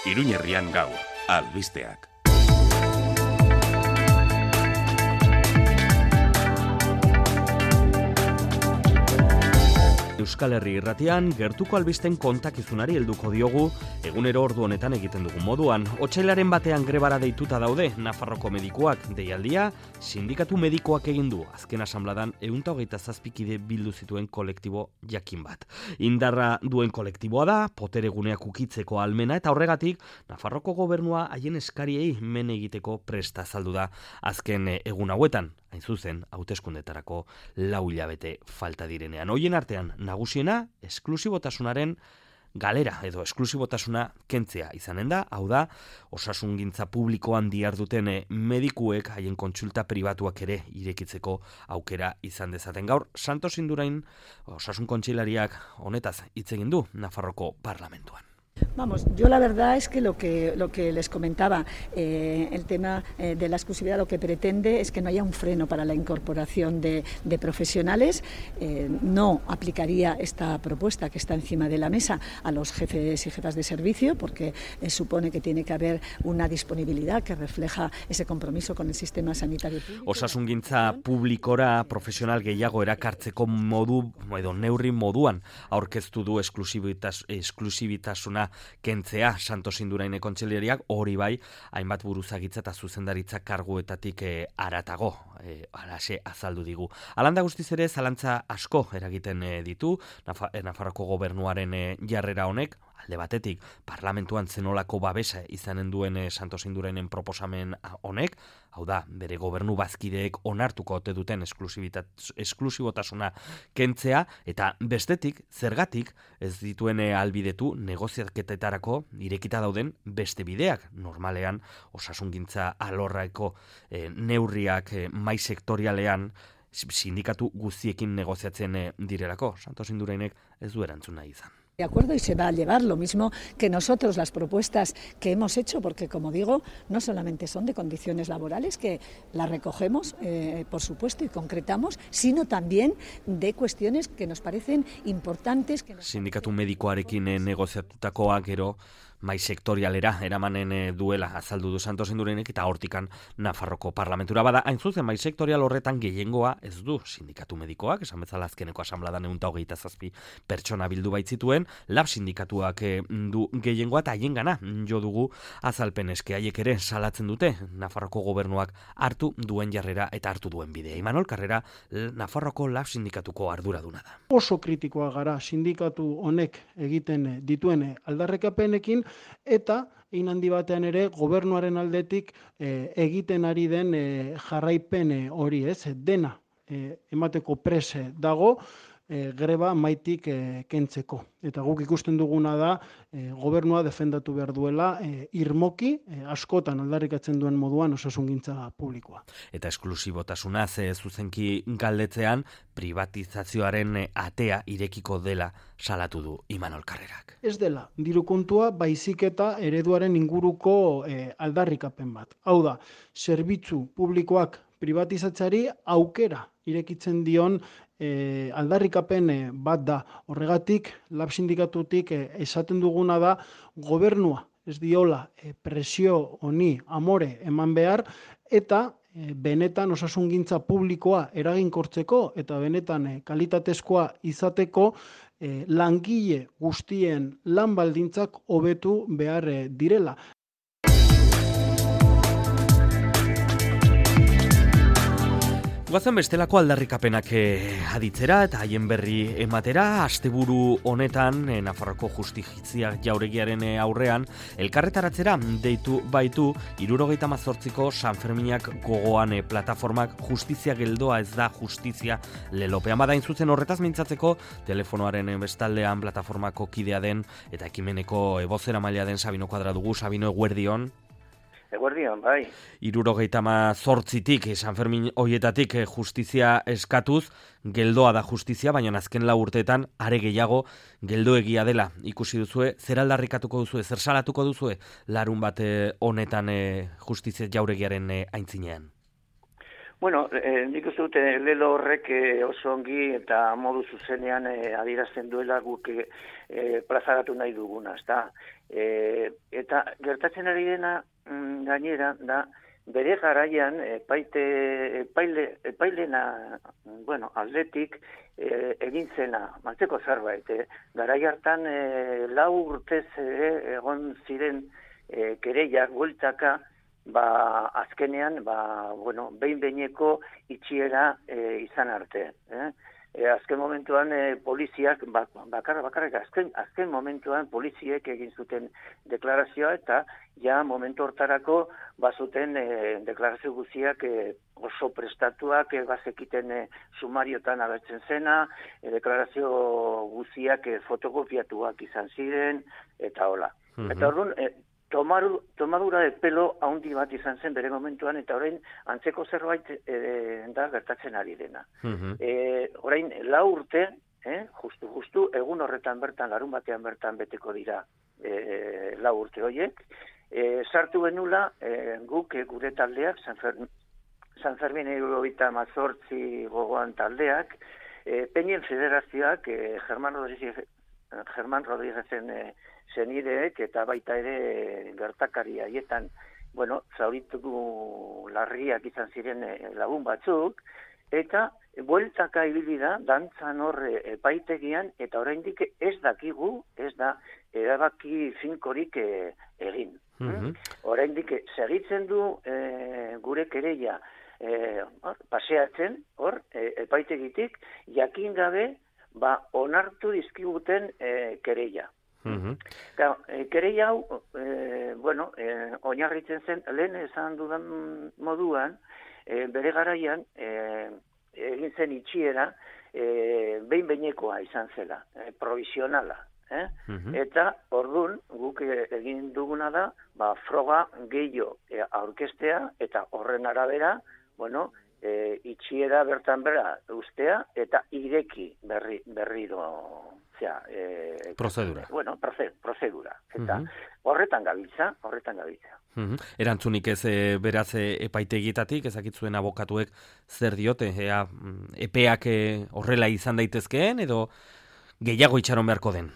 Iruñerrian gaur, albisteak. Euskal Herri Irratian gertuko albisten kontakizunari helduko diogu, egunero ordu honetan egiten dugun moduan. Otsailaren batean grebara deituta daude Nafarroko medikuak, deialdia sindikatu medikoak egin du. Azken asanbladan 127 kide bildu zituen kolektibo jakin bat. Indarra duen kolektiboa da, potereguneak ukitzeko almena eta horregatik Nafarroko gobernua haien eskariei men egiteko presta azaldu da azken egun hauetan. Hain zuzen, hauteskundetarako 4 hilabete falta direnean. Hoien artean, nagusiena, esklusibotasunaren galera edo esklusibotasuna kentzea izanen da, hau da, osasungintza publikoan diharduten medikuek haien kontsulta pribatuak ere irekitzeko aukera izan dezaten. Gaur, Santos Indurain osasun kontseilariak honetaz hitz egin du Nafarroko parlamentuan. Vamos, yo la verdad es que lo que les comentaba, el tema de la exclusividad lo que pretende es que no haya un freno para la incorporación de profesionales. No aplicaría esta propuesta que está encima de la mesa a los jefes y jefas de servicio porque supone que tiene que haber una disponibilidad que refleja ese compromiso con el sistema sanitario público. Osasungintza publikora profesional gehiago erakartzeko modu edo neurri moduan aurkeztu du esklusibitasuna kentzea Santos Indurain kontseilariak, hori bai, hainbat buruzagitza eta zuzendaritza karguetatik haratago, halaxe azaldu digu. Halanda guztiz ere, zalantza asko eragiten ditu, Nafarroko gobernuaren jarrera honek, alde batetik, parlamentuan zenolako babesa izanen duen Santos Indurainen proposamen honek, hau da, bere gobernu bazkideek onartuko ote duten esklusibotasuna kentzea, eta bestetik, zergatik, ez dituen albidetu negoziaketetarako irekita dauden beste bideak. Normalean, osasungintza alorraeko neurriak mai sektorialean sindikatu guztiekin negoziatzen direlako. Santos Indurainek ez du erantzuna izan. De acuerdo, y se va a llevar lo mismo que nosotros las propuestas que hemos hecho, porque como digo, no solamente son de condiciones laborales, que las recogemos, por supuesto, y concretamos, sino también de cuestiones que nos parecen importantes. Sindikatu medikoarekin negoziatutakoa gero mai sektorialera eramanen duela azaldu du Santos Indurainek eta hortikan Nafarroko parlamentura bada. Hain zuzen, mai sektorial horretan gehiengoa ez du sindikatu medikoak, esan bezala azkeneko asanbladan 127 pertsona bildu baitzituen, lab sindikatuak du gehiengoa eta haiengana jo dugu azalpen eske. Haiek ere salatzen dute Nafarroko gobernuak hartu duen jarrera eta hartu duen bidea. Imanol Karrera Nafarroko lab sindikatuko arduraduna da. Oso kritikoa gara sindikatu honek egiten dituen aldarrikapenekin eta handi batean ere gobernuaren aldetik egiten ari den jarraipen hori, ez, dena emateko prese dago greba maitik kentzeko. Eta guk ikusten duguna da gobernua defendatu behar duela irmoki askotan aldarrikatzen duen moduan osasungintza publikoa. Eta esklusibotasunaz zuzenki galdetzean privatizazioaren atea irekiko dela salatu du Imanol Karrerak. Ez dela diru kontua, baizik eta ereduaren inguruko aldarrikapen bat. Hau da, zerbitzu publikoak privatizatzeari aukera irekitzen dion aldarrikapen bat da. Horregatik, lab sindikatutik esaten duguna da gobernua ez diola presio honi amore eman behar eta benetan osasungintza publikoa eraginkortzeko eta benetan kalitatezkoa izateko langile guztien lan baldintzak hobetu behar direla. Guazen bestelako aldarrikapenak aditzera eta haien berri ematera. Asteburu honetan, Nafarroko Justizia Jauregiaren aurrean, elkarretaratzera deitu baitu 78ko San Ferminak gogoan plataformak justizia geldoa ez da justizia lelopean. Badain zuzen horretaz mintzatzeko, telefonoaren bestaldean plataformako kidea den eta ekimeneko bozeramailea den Sabino Kuadra dugu. Sabino, eguerdion. Eguerdion, bai. 78tik, San Fermin hoietatik justizia eskatuz, geldoa da justizia, baina azken 4 urteetan are gehiago geldoegia dela ikusi duzue. Zer aldarrikatuko duzue, zer salatuko duzue larun bat honetan justizia jauregiaren aintzinean? Bueno, nik uste dute lelo horrek oso ongi eta modu zuzenean adierazten duela guk plazaratu nahi duguna, ezta? Eta gertatzen ari dena gainera da bere garaian epailena, aldetik egin zena, mantzeko zerbait. Garai hartan 4 urtez egon ziren kereiak bueltaka, azkenean, behin-behineko itxiera izan arte. Azken momentuan poliziak, azken momentuan poliziek egin zuten deklarazioa eta ja momentu hortarako bazuten deklarazio guztiak oso prestatuak, bazekiten sumariotan agertzen zena, deklarazio guztiak fotokopiatuak izan ziren, eta hola. Eta orduan, tomadura de pelo haundi bat izan zen bere momentuan, eta orain antzeko zerbait da gertatzen ari dena. Orain 4 urte, justu, egun horretan bertan, larun batean bertan beteko dira 4 urte horiek, sartu genula guk gure taldeak, San Fermin 78 gogoan taldeak, Peñen Federazioak, Germán Rodríguezen zenideek eta baita ere gertakari haietan, zauritu larriak izan ziren lagun batzuk, eta bueltaka ibili da dantzan hor epaitegian, eta oraindik ez dakigu, ez da erabaki finkorik egin. Oraindik segitzen du gure kereia paseatzen hor epaitegitik, jakin gabe onartu dizkiguten kereia. Kereia hau, oinarritzen zen, lehen esan dudan moduan, bere garaian egin zen itxiera behin-behinekoa izan zela, provisionala. Eta ordun guk egin duguna da, froga gehiago aurkeztea eta horren arabera, itxiera bertan bera ustea eta ireki berriro prozedura. Prozedura. Eta horretan gabiltza. Erantzunik ez beraz epaitegietatik, ezakitzuen abokatuek zer diote, epeak horrela izan daitezkeen, edo gehiago itxaron beharko den?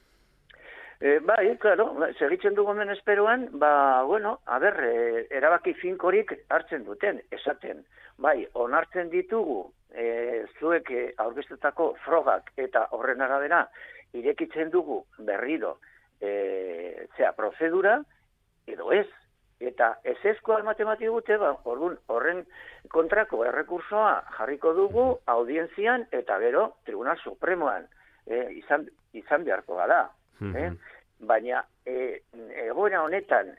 Segitzen dugumen esperoan, erabaki finkorik hartzen duten, esaten. Onartzen ditugu zuek aurkeztutako frogak eta horren arabera irekitzen dugu berriro prozedura, edo ez. Eta ezezkoa ematen dute, orduan horren kontrako errekursoa jarriko dugu audientzian eta gero Tribunal Supremoan izan beharko da. Baina egoera honetan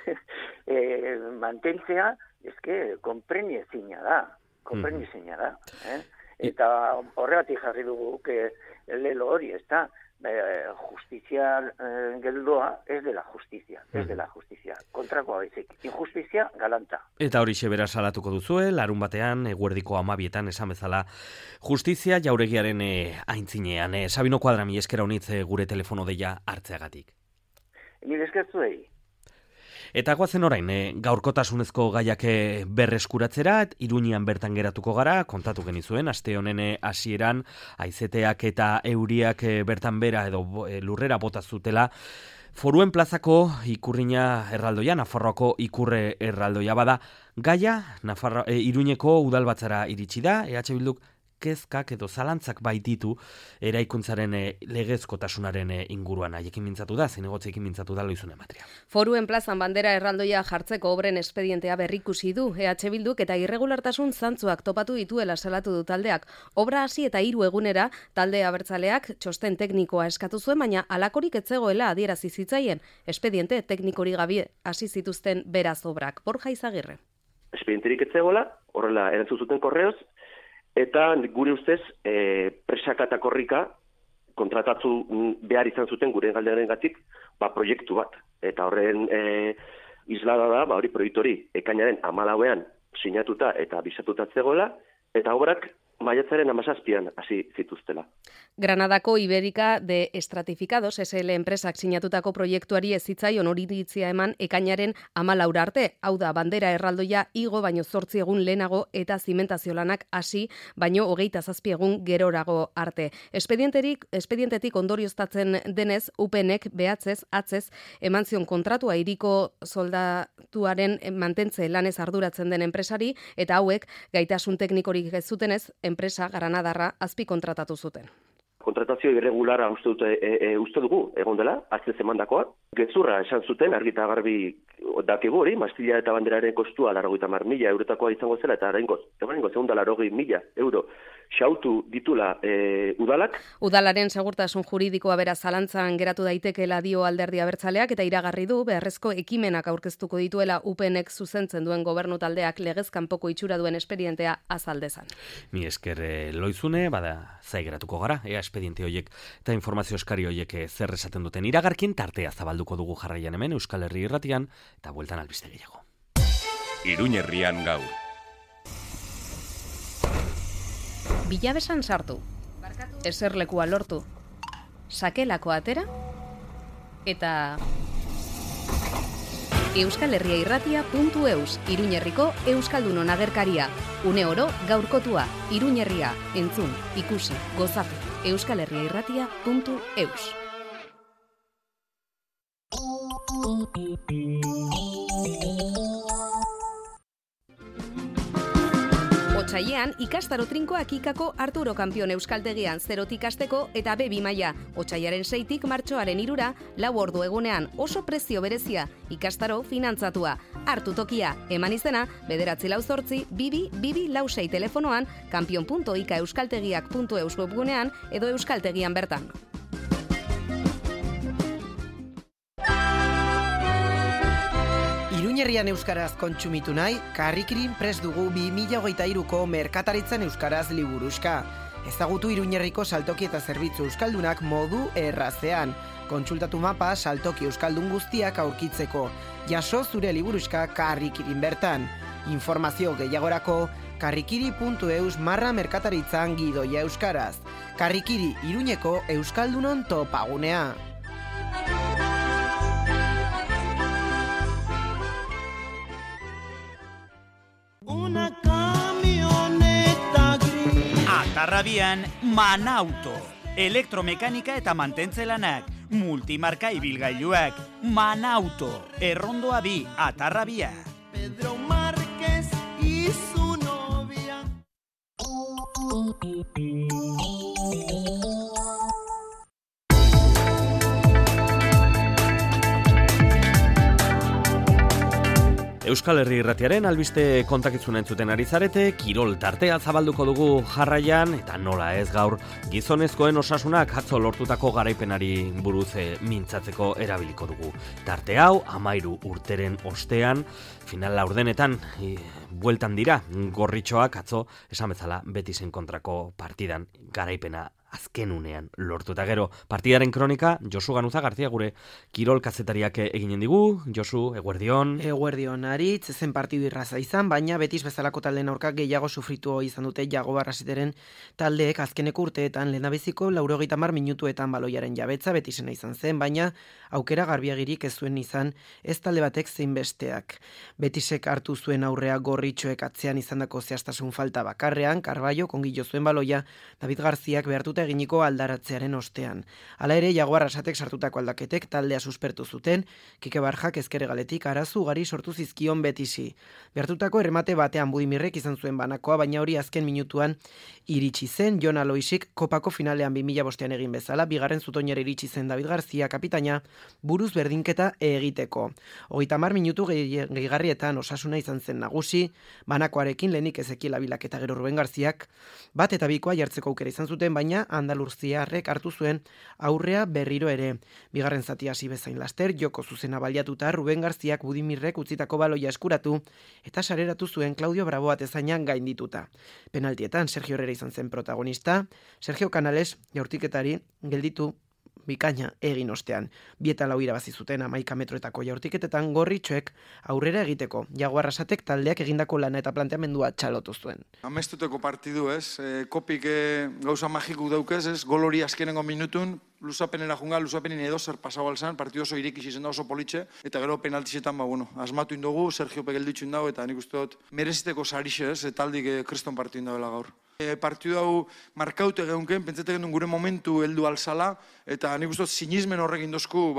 mantentzea konpreniezina da. Eta horregatik jarri dugu lelo hori, ez da, justizia geldoa ez dela justizia, kontrakoa baizik, injustizia galanta. Eta hori xebera salatuko duzue, larun batean, eguerdiko 12etan esan bezala, justizia jauregiaren aintzinean. Sabino Kuadra, mi eskera honitz gure telefono deia hartzeagatik. Nire eskertzuei. Eta goazen orain, gaurkotasunezko gaiak berreskuratzera, Iruñean bertan geratuko gara, kontatu genizuen, aste honen hasieran haizeteak eta euriak bertan bera edo lurrera bota zutela, Foruen plazako ikurrina erraldoia, Nafarroako ikurre erraldoia bada, gaia Iruñeko udalbatzara iritsi da, EH Bilduk kezkak edo zalantzak baititu eraikuntzaren legezkotasunaren inguruan. Haiekin mintzatu da, zinegotzeekin mintzatu da Loizune Matria. Foruen plazan bandera erraldoia jartzeko obren espedientea berrikusi du EH Bilduk eta irregulartasun zantzuak topatu dituela salatu du taldeak. Obra hasi eta 3 egunera talde abertzaleak txosten teknikoa eskatu zuen, baina halakorik ez zegoela adierazi zitzaien. Espediente teknikori gabe hasi zituzten beraz obrak. Borja Izagirre. Espedienterik ez zegoela, horrela erantzun zuten korreoz, eta gure ustez presaka eta korrika kontratatu behar izan zuten gure galdearengatik proiektu bat. Eta horren islada da, hori proiektu hori ekainaren 14ean sinatuta eta bisatuta zegoela, eta obrak maiatzaren 17an hasi zituztela. Granadako Ibérica de Estratificados SL enpresak sinatutako proiektuari ez zitzaion oniritzia eman ekainaren 14 arte. Hau da, bandera erraldoia igo baino 8 egun lehenago eta zimentazio lanak hasi baino 27 egun gerorago arte. Espedientetik ondorioztatzen denez, UPNek behatzez, atzez, eman zion kontratua hiriko soldatuaren mantentze lanez arduratzen den enpresari, eta hauek gaitasun teknikorik ez zutenez, enpresa Granadarra azpi kontratatu zuten. Kontratazio irregulara uste dugu, egon dela, atzez emandakoa. Gezurra esan zuten, argi eta garbi dakigu hori, Mastilla eta banderaren kostua 90.000 eurotakoa izango zela, eta oraingoz 180.000 euro xautu ditula udalak. Udalaren segurtasun juridikoa bera zalantzan geratu daitekeela dio Alderdi Abertzaleak, eta iragarri du beharrezko ekimenak aurkeztuko dituela UPNek zuzentzen duen gobernu taldeak legez kanpoko itxura duen espedientea azaldezan. Mi esker Loizune, bada zai geratuko gara, ea espediente horiek eta informazio eskari horiek zer esaten duten iragarkin, tartea zabalduko dugu jarraian hemen Euskal Herri Irratian, eta bueltan albiste gehiago. Iruñerrian gaur. Bilabesan sartu, eserlekua lortu, sakelako atera, eta euskalherriairratia.eus, Iruñerriko Euskaldunon agerkaria. Une oro gaurkotua, Iruñerria, entzun, ikusi, gozatu, euskalherriairratia.eus. Otsailean, ikastaro trinkoak ikako Arturo Kampion euskaltegian 0tik hasteko eta B2 maila. Otsailaren 6tik martxoaren 3ra, 4 ordu egunean oso prezio berezia, ikastaro finantzatua. Hartu tokia, eman izena, 948 2226 telefonoan, kampion.ikaeuskaltegiak.eus webgunean edo euskaltegian bertan. Iruñerrian euskaraz kontsumitu nahi, Karrikirin prest dugu 2023ko merkataritzan euskaraz liburuxka. Ezagutu Iruñerriko saltoki eta zerbitzu euskaldunak modu errazean. Kontsultatu mapa saltoki euskaldun guztiak aurkitzeko. Jaso zure liburuxka Karrikirin bertan. Informazio gehiagorako karrikiri.eus/merkataritzan gidoia euskaraz. Karrikiri, Iruñeko euskaldunon topagunea. Una camioneta gris. Atarrabian Manauto. Elektromekanika eta mantentze lanak. Multimarka ibilgailuak. Manauto. Errondoa 2, Atarrabia. Pedro Márquez y su novia. Euskal Herri Irratiaren albiste kontakizun entzuten ari zarete, kirol tartea zabalduko dugu jarraian, eta nola ez gaur, gizonezkoen osasunak atzo lortutako garaipenari buruz mintzatzeko erabiliko dugu. Tarte hau, 13 urteren ostean, final laurdenetan, bueltan dira, gorritxoak atzo, esan bezala, Betisen kontrako partidan garaipena azken unean lortu. Eta gero, partidaren kronika, Josu Ganuza García gure kirol kazetariak eginen digu. Josu, eguerdion. Eguerdion, aritz, zen partidu irraza izan, baina Betis bezalako taldeen aurka gehiago sufritu izan dute Jago Barrasiteren taldeek azkeneko urteetan lehendabiziko 90 minutuetan baloiaren jabetza Betisena izan zen, baina aukera garbiagirik ez zuen izan ez talde batek zein besteak. Betisek hartu zuen aurrea gorritxoek atzean izandako zehaztasun falta bakarrean, Carballo kongillo zuen baloia, David Garziak behartuta eginiko aldaratzearen ostean. Hala ere, Jago Arrasatek sartutako aldaketek taldea suspertu zuten, Kike Barjak ezkerregaletik arazu ugari sortu zizkion Betisi. Behartutako erremate batean Budimirrek izan zuen banakoa, baina hori azken minutuan iritsi zen. Jon Aloisik kopako finalean 2005ean egin bezala, bigarren zutoinera iritsi zen David Garzia kapitaina buruz berdinketa egiteko. 30 minutu gehigarrietan Osasuna izan zen nagusi, banakoarekin lehenik Ezekiel Abilak eta gero Ruben Garziak bat eta bikoa jartzeko aukera izan zuten, baina Andalurziarrek hartu zuen aurrea berriro ere. Bigarren zati hasi bezain laster, joko zuzena baliatuta Ruben Garziak Budimirrek utzitako baloia eskuratu eta sareratu zuen Claudio Bravo atezainan gaindituta. Penaltietan Sergio Herrera izan zen protagonista, Sergio Canales jaurtiketari gelditu bikaina egin ostean. 2-4 irabazi zuten 11 metroetako jaurtiketetan gorritxoek aurrera egiteko. Jaguar Arrasatek taldeak egindako lana eta planteamendua txalotu zuen. Amestuteko partidu, kopik gauza magiku daukez, gol hori azkenengo minutun, luzapenera junga, luzapenin edo zer pasau alzan, partidu oso irekis izen da oso politxe, eta gero penaltizetan, asmatu indogu, Sergio Pegelditxu indago, eta nik uste dut mereziteko sarixe, taldik kriston partidu indabela gaur. Partidu hau markaute geunken, pentsete gendun gure momentu heldu alzala, eta nik uste dut sinismen horrekin dozku,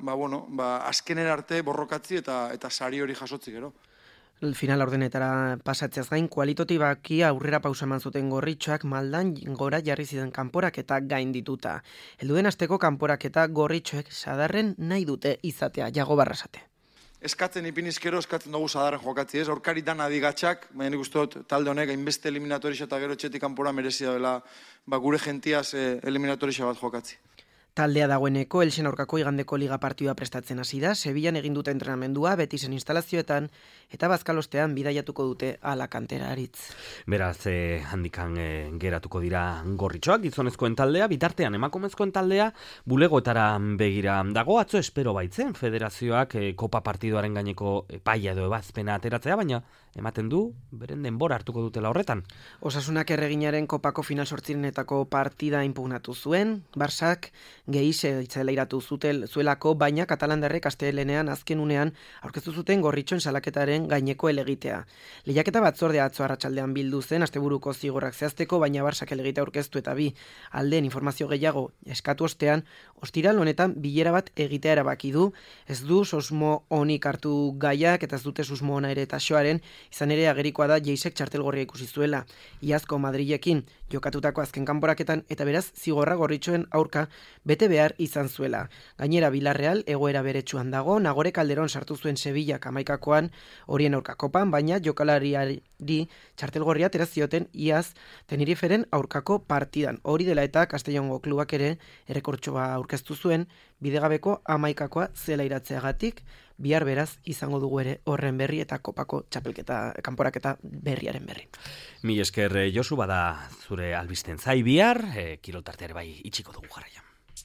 azkenera arte borrokatzi eta sari hori jasotzi gero. Final ordenetara pasatzeaz gain, kualitotibaki aurrera pausa eman zuten gorritxoak maldan gora jarri ziren kanporaketa gaindituta. Helduen asteko kanporaketa gorritxoek sadarren nahi dute izatea, Jaguar Arrasate. Eskatzen ipinizkero, eskatzen dugu sadarren jokatzi, Horkari dan adigatxak, baina nik uste dut talde honek hainbeste eliminatorisa eta gero txetik kanpora merezia dela gure gentiaz eliminatorisa bat jokatzi. Taldea dagoeneko Elxen aurkako igandeko liga partidua prestatzen hasi da, Sevillan egin dute entrenamendua, Betisen instalazioetan, eta bazkalostean bidaiatuko dute Alakantera aritz. Beraz, handikan geratuko dira gorritxoak, gizonezkoen taldea, bitartean emakumezkoen taldea, bulegoetara begira dago, atzo espero baitzen, federazioak kopa partiduaren gaineko epaia edo ebazpena ateratzea, baina ematen du, beren denbora hartuko dutela horretan. Osasunak erreginaren kopako final sortzirenetako partida inpugnatu zuen, Barsak gehize itzela iratu zuelako, baina katalandarrek astelenean azken unean aurkeztu zuten gorritxoen salaketaren gaineko elegitea. Lehiaketa batzordea atzo arratsaldean bildu zen asteburuko zigorrak zehazteko, baina Barsak elegitea aurkeztu eta bi aldeen informazio gehiago eskatu ostean, ostiral honetan bilera bat egitea erabaki du, ez du sosmo onik hartu gaiak eta ez dute susmo ona ere taxoaren, izan ere agerikoa da Jeisek txartelgorria ikusi zuela, iazko Madrilekin jokatutako azken kanporaketan eta beraz zigorra gorritxoen aurka bete behar izan zuela. Gainera Villarreal egoera beretsuan dago, Nagore Calderón sartu zuen Sevillak 11koan horien aurka kopan, baina jokalariari txartelgorria atera zioten iaz Teneriferen aurkako partidan. Hori dela eta Castellongo klubak ere errekortxoa aurkeztu zuen, bidegabeko 11koa zela iratzeagatik, bihar beraz izango dugu ere horren berri eta kopako txapelketa kanporaketa berriaren berri. Mil esker Josu, bada zure albisten zai bihar, kiroltarteare bai itxiko dugu jarraian.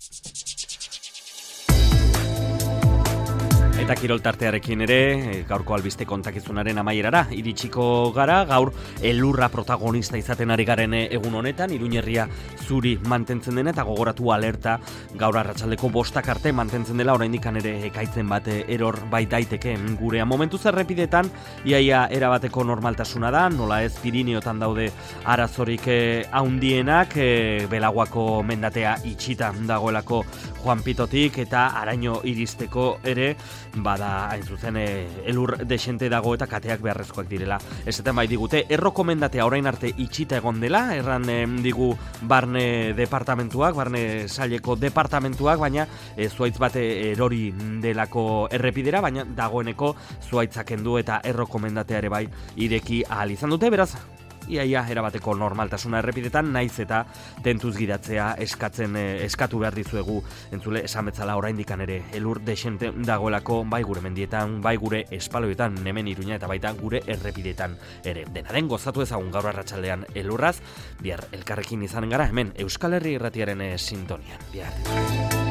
Eta kiroltartearekin ere, gaurko albiste kontakizunaren amaierara iritsiko gara, gaur elurra protagonista izaten ari garen egun honetan, Iruñerria zuri mantentzen dena eta gogoratu alerta gaur arratsaldeko 5 arte mantentzen dela, oraindik ere ekaitzen bat eror bait daiteke gurea. Momentuz errepidetan iaia erabateko normaltasuna da, nola ez Pirineotan daude arazorik handienak, Belaguako mendatea itxita dagoelako Juan Pitotik eta Araño iristeko ere bada hain zuzen elur desente dago eta kateak beharrezkoak direla. Esaten bai digute, Erroko mendatea orain arte itxita egon dela, erran digu barne departamentuak, barne saileko departamentuak, baina zuaitz bate erori delako errepidera, baina dagoeneko zuaitzak kendu eta Erroko mendatea ere bai ireki ahal izan dute, beraz iaia erabateko normaltasuna errepidetan, naiz eta tentuz gidatzea eskatu behar dizuegu entzule esan betzala oraindikan ere elur desente dagoelako bai gure mendietan, bai gure espaloietan, hemen Iruña eta baita gure errepidetan ere. Dena den gozatu ezagun gaur arratsaldean elurraz, bihar elkarrekin izanen gara hemen Euskal Herri Irratiaren sintonian. Bihar.